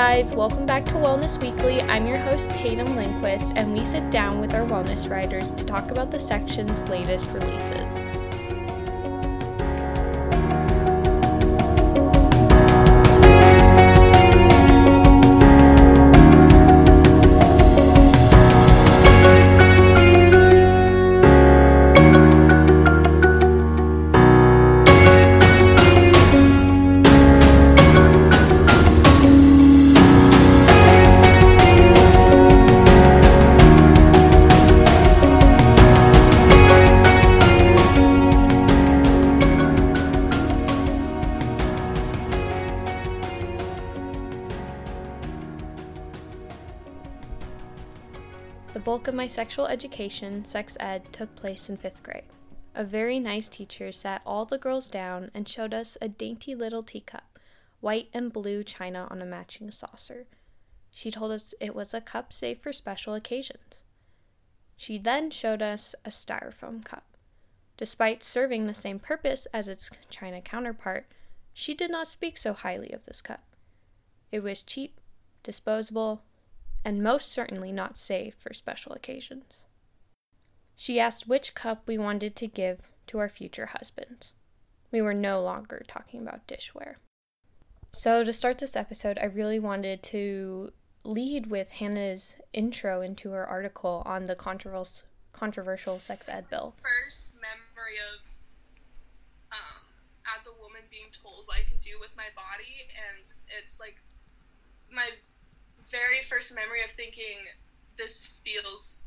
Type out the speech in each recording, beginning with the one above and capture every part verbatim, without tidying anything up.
guys, welcome back to Wellness Weekly. I'm your host Tatum Lindquist, and we sit down with our wellness writers to talk about the section's latest releases. The bulk of my sexual education, sex ed, took place in fifth grade. A very nice teacher sat all the girls down and showed us a dainty little teacup, white and blue china on a matching saucer. She told us it was a cup safe for special occasions. She then showed us a styrofoam cup. Despite serving the same purpose as its china counterpart, she did not speak so highly of this cup. It was cheap, disposable, and most certainly not safe for special occasions. She asked which cup we wanted to give to our future husbands. We were no longer talking about dishware. So to start this episode, I really wanted to lead with Hannah's intro into her article on the controversial controversial sex ed bill. First memory of, um, as a woman being told what I can do with my body, and it's like my very first memory of thinking, this feels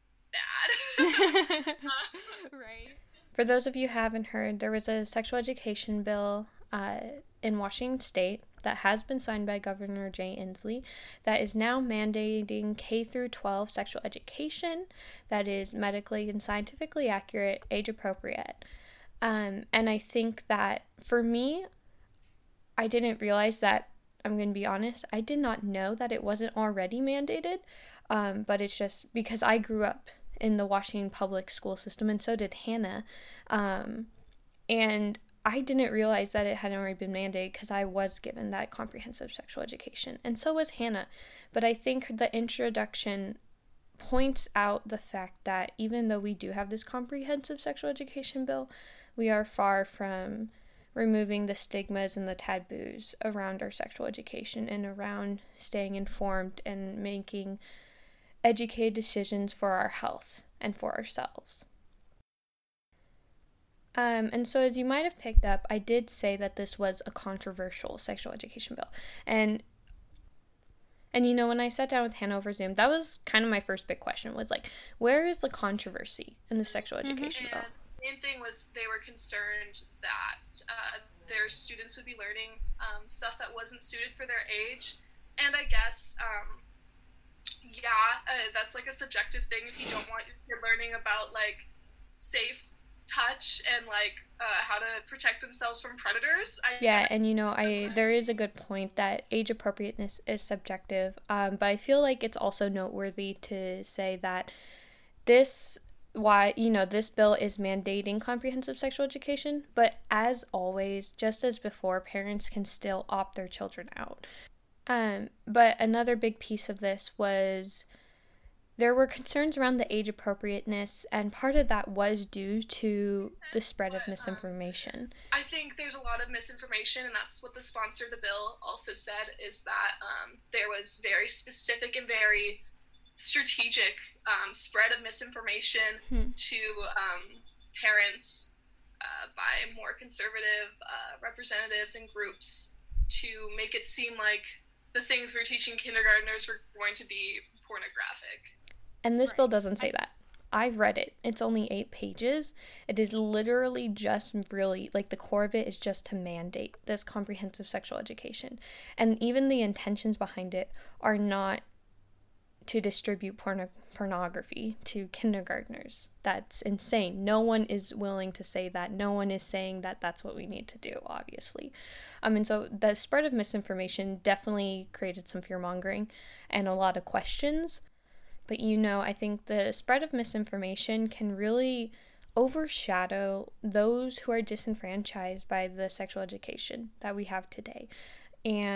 bad. Right. For those of you who haven't heard, there was a sexual education bill uh, in Washington State that has been signed by Governor Jay Inslee that is now mandating K through twelve sexual education that is medically and scientifically accurate, age appropriate. Um, and I think that for me, I didn't realize that. I'm going to be honest, I did not know that it wasn't already mandated, um, but it's just because I grew up in the Washington public school system, and so did Hannah, um, and I didn't realize that it hadn't already been mandated because I was given that comprehensive sexual education, and so was Hannah, but I think the introduction points out the fact that even though we do have this comprehensive sexual education bill, we are far from removing the stigmas and the taboos around our sexual education and around staying informed and making educated decisions for our health and for ourselves. Um, and so as you might have picked up, I did say that this was a controversial sexual education bill. And And you know, when I sat down with Hannah over Zoom, that was kind of my first big question, was like, where is the controversy in the sexual education mm-hmm. bill? The main thing was they were concerned that uh, their students would be learning um, stuff that wasn't suited for their age. And I guess, um, yeah, uh, that's like a subjective thing if you don't want you're learning about like safe touch and like uh, how to protect themselves from predators. I yeah, guess. and you know, I there is a good point that age appropriateness is subjective, um, but I feel like it's also noteworthy to say that this why, you know, this bill is mandating comprehensive sexual education, but as always, just as before, parents can still opt their children out. Um, but another big piece of this was there were concerns around the age appropriateness, and part of that was due to the spread of misinformation. I think there's a lot of misinformation, and that's what the sponsor of the bill also said, is that um, there was very specific and very strategic um, spread of misinformation hmm. to um, parents uh, by more conservative uh, representatives and groups to make it seem like the things we're teaching kindergartners were going to be pornographic. And this right. bill doesn't say that. I've read it. It's only eight pages. It is literally just really, like, the core of it is just to mandate this comprehensive sexual education. And even the intentions behind it are not to distribute porno- pornography to kindergartners. That's insane. No one is willing to say that. No one is saying that that's what we need to do, obviously. Um, and so the spread of misinformation definitely created some fear-mongering and a lot of questions. But, you know, I think the spread of misinformation can really overshadow those who are disenfranchised by the sexual education that we have today. And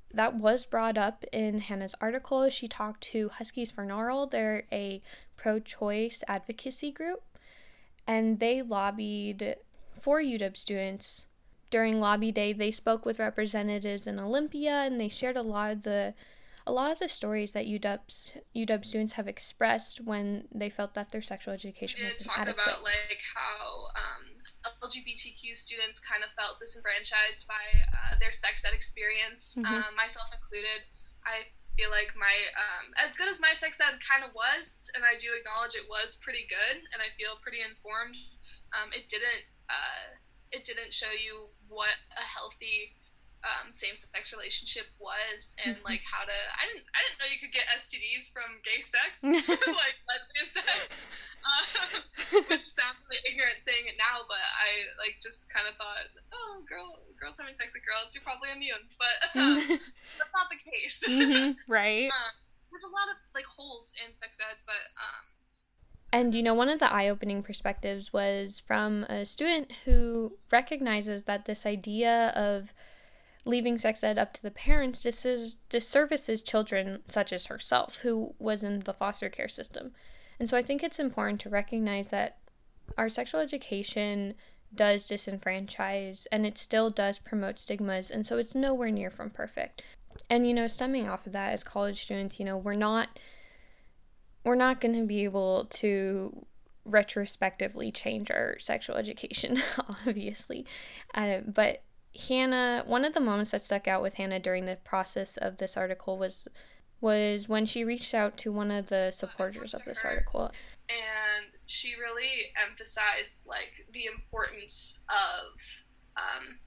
that was brought up in Hannah's article. She talked to Huskies for Gnarl. They're a pro-choice advocacy group, and they lobbied for U W students. During lobby day, they spoke with representatives in Olympia, and they shared a lot of the a lot of the stories that U W U W students have expressed when they felt that their sexual education was inadequate. We did talk about like how um, L G B T Q students kind of felt disenfranchised by uh, their sex ed experience, mm-hmm. um, myself included. I feel like my, um, as good as my sex ed kind of was, and I do acknowledge it was pretty good, and I feel pretty informed, um, it didn't, uh, it didn't show you what a healthy um, same-sex relationship was, and like how to, I didn't, I didn't know you could get S T Ds from gay sex, like lesbian sex, um, which sounds really ignorant saying it now, but I like just kind of thought, oh, girl, girls having sex with girls, you're probably immune, but um, that's not the case. Mm-hmm, right. um, there's a lot of like holes in sex ed, but um, and, you know, one of the eye-opening perspectives was from a student who recognizes that this idea of leaving sex ed up to the parents dis- disservices children such as herself, who was in the foster care system. And so I think it's important to recognize that our sexual education does disenfranchise, and it still does promote stigmas, and so it's nowhere near from perfect. And, you know, stemming off of that, as college students, you know, we're not... we're not going to be able to retrospectively change our sexual education, obviously. Uh, but Hannah, one of the moments that stuck out with Hannah during the process of this article was was when she reached out to one of the supporters of this article. And she really emphasized, like, the importance of um,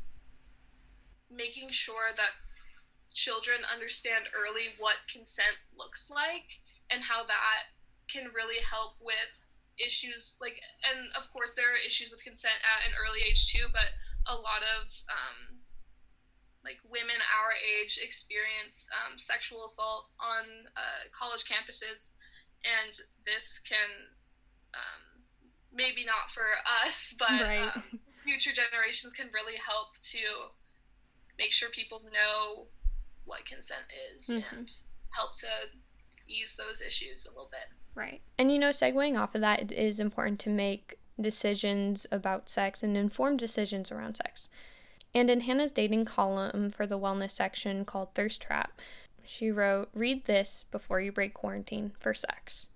making sure that children understand early what consent looks like, and how that can really help with issues like, and of course there are issues with consent at an early age too, but a lot of um, like women our age experience um, sexual assault on uh, college campuses, and this can um, maybe not for us, but right. um, future generations can really help to make sure people know what consent is, mm-hmm. and help to ease those issues a little bit. Right. And, you know, segueing off of that, it is important to make decisions about sex and informed decisions around sex. And in Hannah's dating column for the wellness section called Thirst Trap, she wrote, "Read this before you break quarantine for sex."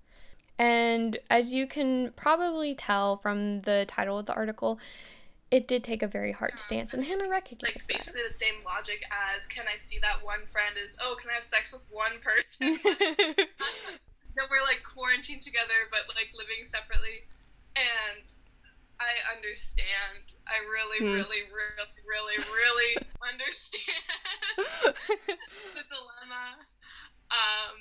And as you can probably tell from the title of the article, it did take a very hard stance, and Hannah recognized like basically that. The same logic as, can I see that one friend is, oh, can I have sex with one person? That we're like quarantined together but like living separately. And I understand. I really, hmm. really, really, really, really understand the dilemma. Um,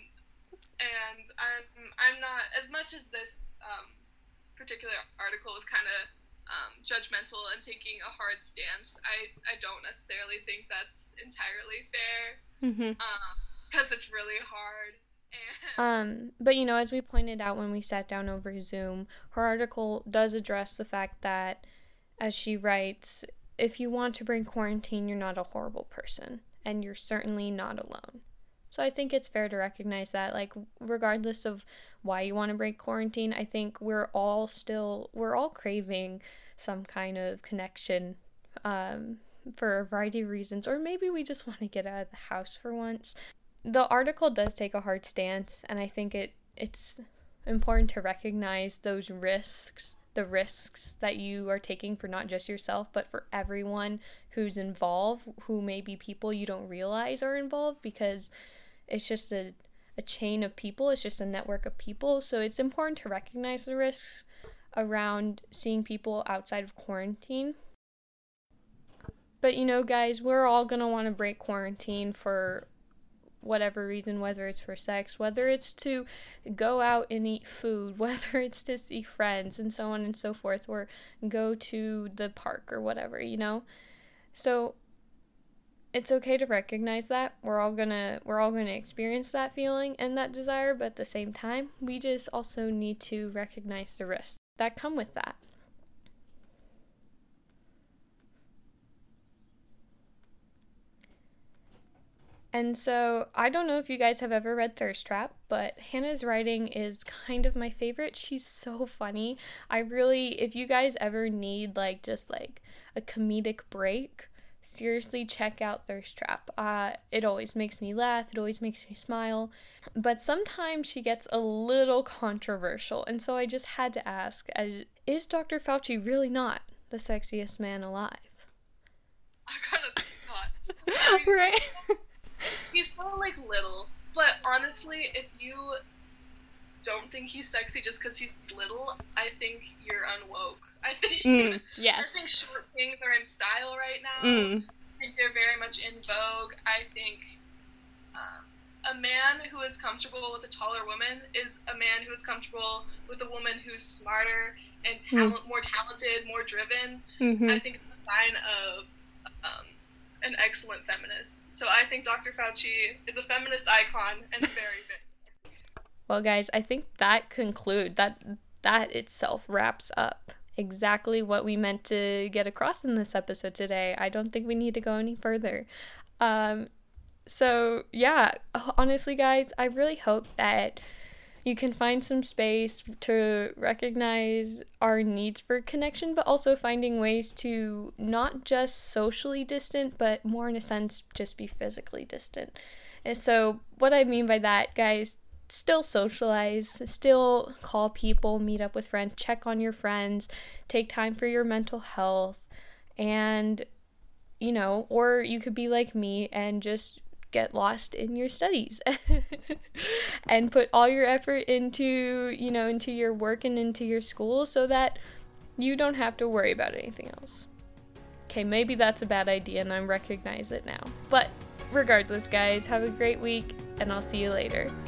and I'm I'm not, as much as this um, particular article was kind of Um, judgmental and taking a hard stance, I, I don't necessarily think that's entirely fair, because mm-hmm. um, it's really hard. And um, but, you know, as we pointed out when we sat down over Zoom, her article does address the fact that, as she writes, if you want to break quarantine, you're not a horrible person, and you're certainly not alone. So I think it's fair to recognize that, like, regardless of why you want to break quarantine, I think we're all still, we're all craving some kind of connection um, for a variety of reasons, or maybe we just want to get out of the house for once. The article does take a hard stance, and I think it it's important to recognize those risks, the risks that you are taking for not just yourself, but for everyone who's involved, who may be people you don't realize are involved, because it's just a, a chain of people, it's just a network of people, so it's important to recognize the risks around seeing people outside of quarantine. But, you know, guys, we're all going to want to break quarantine for whatever reason, whether it's for sex, whether it's to go out and eat food, whether it's to see friends, and so on and so forth, or go to the park or whatever, you know? So it's okay to recognize that. We're all gonna we're all gonna experience that feeling and that desire, but at the same time, we just also need to recognize the risks that come with that. And so I don't know if you guys have ever read Thirst Trap, but Hannah's writing is kind of my favorite. She's so funny. I really, if you guys ever need like just like a comedic break, seriously check out Thirst Trap. Uh, it always makes me laugh. It always makes me smile. But sometimes she gets a little controversial. And so I just had to ask, is Doctor Fauci really not the sexiest man alive? I kind of thought. I mean, right? He's so, like, little. But honestly, if you don't think he's sexy just because he's little, I think you're unwoke. I think, mm, yes. I think short kings are in style right now. Mm. I think they're very much in vogue. I think um, a man who is comfortable with a taller woman is a man who is comfortable with a woman who's smarter and talent, mm. more talented, more driven. Mm-hmm. I think it's a sign of um, an excellent feminist. So I think Doctor Fauci is a feminist icon and very big. Well, guys, I think that conclude that that itself wraps up exactly what we meant to get across in this episode today. I don't think we need to go any further. Um, so yeah, honestly, guys, I really hope that you can find some space to recognize our needs for connection, but also finding ways to not just socially distant, but more in a sense, just be physically distant. And so what I mean by that, guys, still socialize, still call people, meet up with friends, check on your friends, take time for your mental health, and, you know, or you could be like me and just get lost in your studies and put all your effort into, you know, into your work and into your school so that you don't have to worry about anything else. Okay, maybe that's a bad idea and I recognize it now. But regardless, guys, have a great week and I'll see you later.